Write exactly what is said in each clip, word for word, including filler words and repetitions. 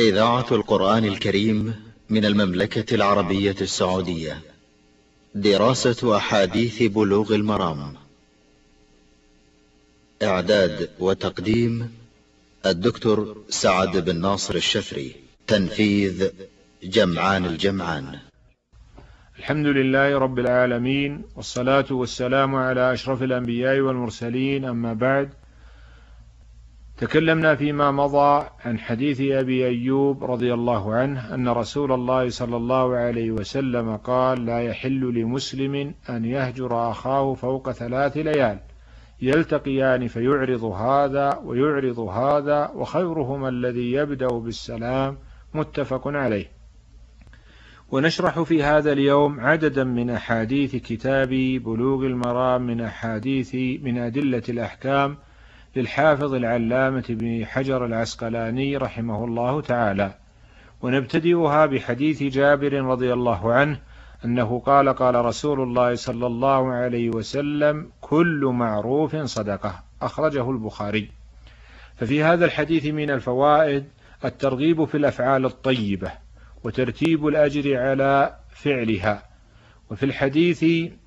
إذاعة القرآن الكريم من المملكة العربية السعودية. دراسة أحاديث بلوغ المرام. إعداد وتقديم الدكتور سعد بن ناصر الشفري. تنفيذ جمعان الجمعان. الحمد لله رب العالمين، والصلاة والسلام على أشرف الأنبياء والمرسلين، أما بعد. تكلمنا فيما مضى عن حديث أبي أيوب رضي الله عنه أن رسول الله صلى الله عليه وسلم قال: لا يحل لمسلم أن يهجر أخاه فوق ثلاث ليال يلتقيان فيعرض هذا ويعرض هذا وخيرهما الذي يبدأ بالسلام، متفق عليه. ونشرح في هذا اليوم عددا من أحاديث كتاب بلوغ المرام من أحاديث من أدلة الأحكام للحافظ العلامة بن حجر العسقلاني رحمه الله تعالى. ونبتدئها بحديث جابر رضي الله عنه أنه قال: قال رسول الله صلى الله عليه وسلم: كل معروف صدقة، أخرجه البخاري. ففي هذا الحديث من الفوائد الترغيب في الأفعال الطيبة وترتيب الأجر على فعلها. وفي الحديث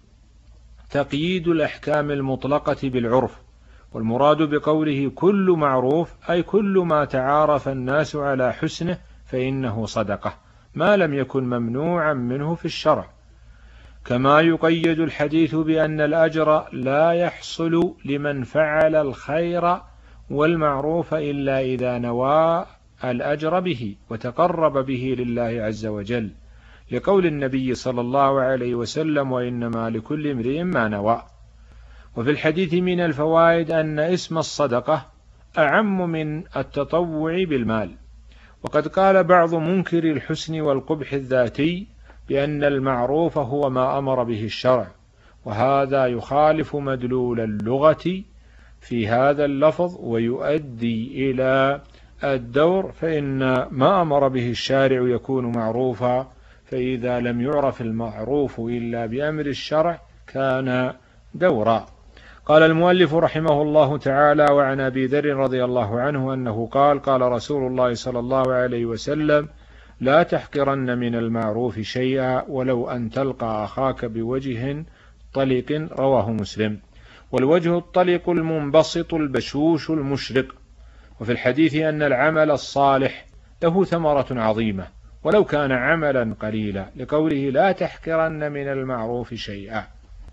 تقييد الأحكام المطلقة بالعرف، والمراد بقوله كل معروف أي كل ما تعارف الناس على حسنه فإنه صدقة، ما لم يكن ممنوعا منه في الشرع. كما يقيد الحديث بأن الأجر لا يحصل لمن فعل الخير والمعروف إلا إذا نوى الأجر به وتقرب به لله عز وجل، لقول النبي صلى الله عليه وسلم: وإنما لكل امرئ ما نوى. وفي الحديث من الفوائد أن اسم الصدقة أعم من التطوع بالمال. وقد قال بعض منكر الحسن والقبح الذاتي بأن المعروف هو ما أمر به الشرع، وهذا يخالف مدلول اللغة في هذا اللفظ ويؤدي إلى الدور، فإن ما أمر به الشارع يكون معروفا، فإذا لم يعرف المعروف إلا بأمر الشرع كان دورا. قال المؤلف رحمه الله تعالى: وعن أبي ذر رضي الله عنه أنه قال: قال رسول الله صلى الله عليه وسلم: لا تحقرن من المعروف شيئا ولو أن تلقى أخاك بوجه طلق، رواه مسلم. والوجه الطلق المنبسط البشوش المشرق. وفي الحديث أن العمل الصالح له ثمرة عظيمة ولو كان عملا قليلا، لقوله لا تحقرن من المعروف شيئا.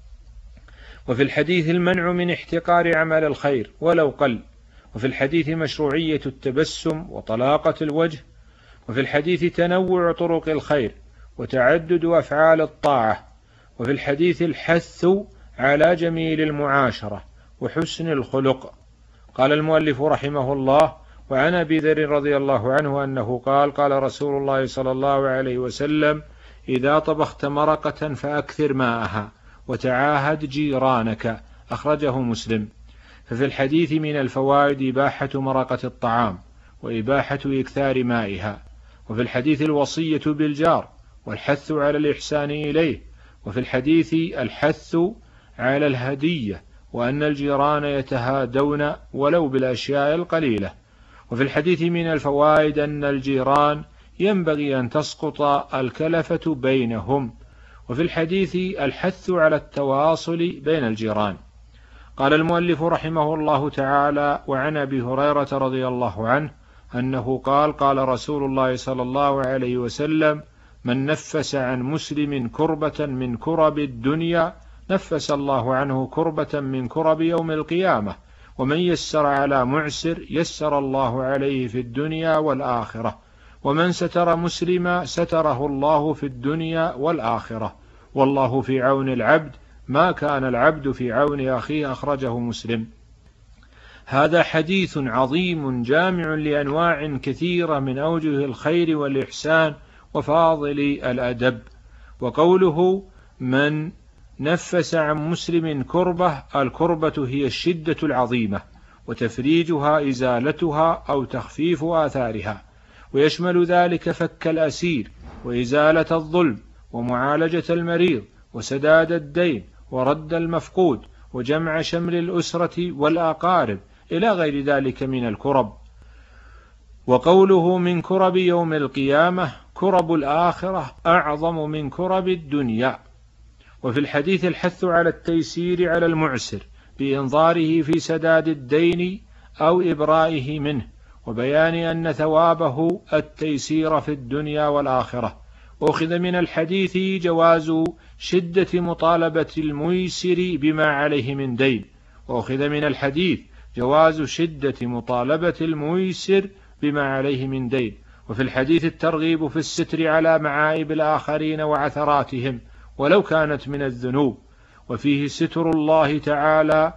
وفي الحديث المنع من احتقار عمل الخير ولو قل. وفي الحديث مشروعية التبسم وطلاقة الوجه. وفي الحديث تنوع طرق الخير وتعدد أفعال الطاعة. وفي الحديث الحث على جميل المعاشرة وحسن الخلق. قال المؤلف رحمه الله: وعن أبي ذر رضي الله عنه أنه قال: قال رسول الله صلى الله عليه وسلم: إذا طبخت مرقة فأكثر ماءها وتعاهد جيرانك، أخرجه مسلم. ففي الحديث من الفوائد إباحة مرقة الطعام وإباحة إكثار مائها. وفي الحديث الوصية بالجار والحث على الإحسان إليه. وفي الحديث الحث على الهدية وأن الجيران يتهادون ولو بالأشياء القليلة. وفي الحديث من الفوائد أن الجيران ينبغي أن تسقط الكلفة بينهم. وفي الحديث الحث على التواصل بين الجيران. قال المؤلف رحمه الله تعالى: وعن أبي هريرة رضي الله عنه أنه قال: قال رسول الله صلى الله عليه وسلم: من نفس عن مسلم كربة من كرب الدنيا نفس الله عنه كربة من كرب يوم القيامة، ومن يسر على معسر يسر الله عليه في الدنيا والآخرة، ومن ستر مسلما ستره الله في الدنيا والآخرة، والله في عون العبد ما كان العبد في عون أخيه، أخرجه مسلم. هذا حديث عظيم جامع لأنواع كثيرة من أوجه الخير والإحسان وفاضل الأدب. وقوله من نفس عن مسلم كربة، الكربة هي الشدة العظيمة وتفريجها إزالتها أو تخفيف آثارها، ويشمل ذلك فك الأسير وإزالة الظلم ومعالجة المريض وسداد الدين ورد المفقود وجمع شمل الأسرة والأقارب إلى غير ذلك من الكرب. وقوله من كرب يوم القيامة كرب الآخرة أعظم من كرب الدنيا. وفي الحديث الحث على التيسير على المعسر بإنظاره في سداد الدين أو إبرائه منه، وبيان أن ثوابه التيسير في الدنيا والآخرة. وأخذ من الحديث جواز شدة مطالبة الميسر بما عليه من دين. وأخذ من الحديث جواز شدة مطالبة الميسر بما عليه من دين. وفي الحديث الترغيب في الستر على معائب الآخرين وعثراتهم ولو كانت من الذنوب، وفيه ستر الله تعالى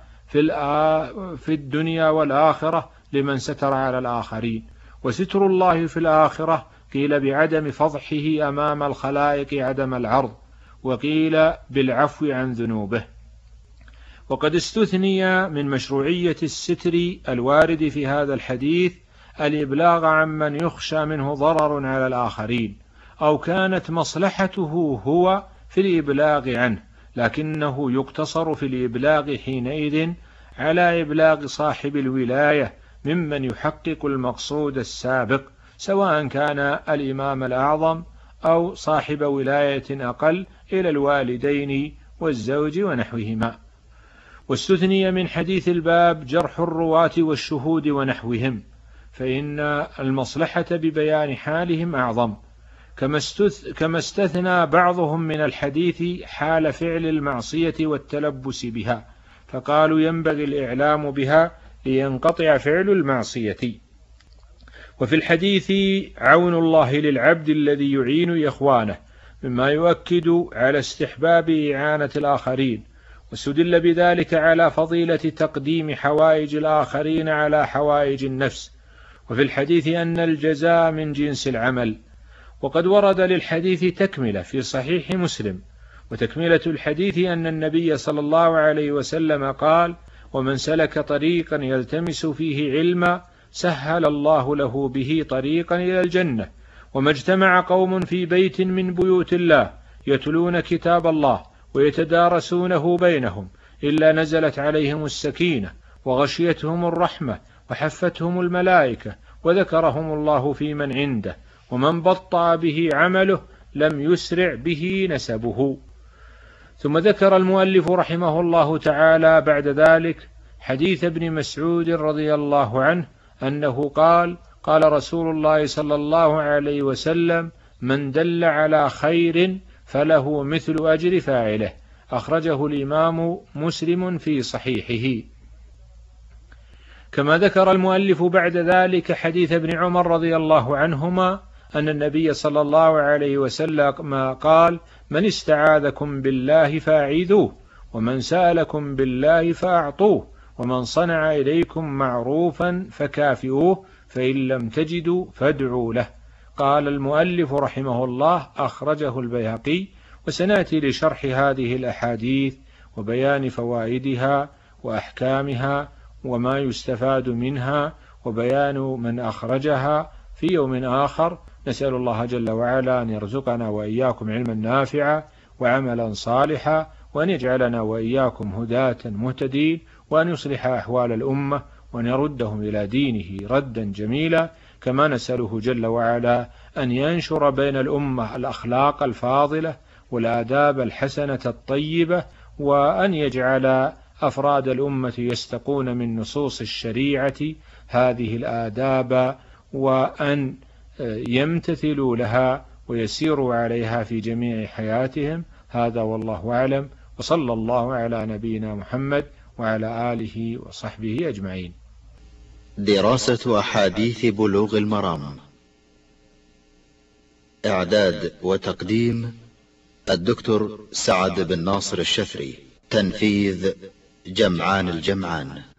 في الدنيا والآخرة لمن ستر على الآخرين. وستر الله في الآخرة قيل بعدم فضحه أمام الخلائق عدم العرض، وقيل بالعفو عن ذنوبه. وقد استثني من مشروعية الستر الوارد في هذا الحديث الإبلاغ عمن يخشى منه ضرر على الآخرين، أو كانت مصلحته هو في الإبلاغ عنه، لكنه يقتصر في الإبلاغ حينئذ على إبلاغ صاحب الولاية ممن يحقق المقصود السابق، سواء كان الإمام الأعظم أو صاحب ولاية أقل إلى الوالدين والزوج ونحوهما. واستثني من حديث الباب جرح الرواة والشهود ونحوهم، فإن المصلحة ببيان حالهم أعظم، كما استثنى بعضهم من الحديث حال فعل المعصية والتلبس بها، فقالوا ينبغي الإعلام بها لينقطع فعل المعصية. وفي الحديث عون الله للعبد الذي يعين إخوانه، مما يؤكد على استحباب إعانة الآخرين، واستدل بذلك على فضيلة تقديم حوائج الآخرين على حوائج النفس. وفي الحديث أن الجزاء من جنس العمل. وقد ورد للحديث تكملة في صحيح مسلم، وتكملة الحديث أن النبي صلى الله عليه وسلم قال: ومن سلك طريقا يلتمس فيه علما سهل الله له به طريقا إلى الجنة. وما اجتمع قوم في بيت من بيوت الله يتلون كتاب الله ويتدارسونه بينهم إلا نزلت عليهم السكينة وغشيتهم الرحمة وحفتهم الملائكة وذكرهم الله في من عنده، ومن بطأ به عمله لم يسرع به نسبه. ثم ذكر المؤلف رحمه الله تعالى بعد ذلك حديث ابن مسعود رضي الله عنه أنه قال: قال رسول الله صلى الله عليه وسلم: من دل على خير فله مثل أجر فاعله. أخرجه الإمام مسلم في صحيحه. كما ذكر المؤلف بعد ذلك حديث ابن عمر رضي الله عنهما أن النبي صلى الله عليه وسلم قال: من استعاذكم بالله فاعذوه، ومن سألكم بالله فأعطوه، ومن صنع إليكم معروفا فكافئوه، فإن لم تجدوا فادعوا له. قال المؤلف رحمه الله: أخرجه البيهقي. وسنأتي لشرح هذه الأحاديث وبيان فوائدها وأحكامها وما يستفاد منها وبيان من أخرجها في يوم آخر. نسأل الله جل وعلا أن يرزقنا وإياكم علما نافعا وعملا صالحا، وأن يجعلنا وإياكم هداة مهتدين، وأن يصلح أحوال الأمة، وأن يردهم إلى دينه ردا جميلا. كما نسأله جل وعلا أن ينشر بين الأمة الأخلاق الفاضلة والآداب الحسنة الطيبة، وأن يجعل أفراد الأمة يستقون من نصوص الشريعة هذه الآداب، وأن يمتثلوا لها ويسيروا عليها في جميع حياتهم. هذا والله أعلم، وصلى الله على نبينا محمد وعلى آله وصحبه أجمعين. دراسة أحاديث بلوغ المرام، إعداد وتقديم الدكتور سعد بن ناصر الشفري، تنفيذ جمعان الجمعان.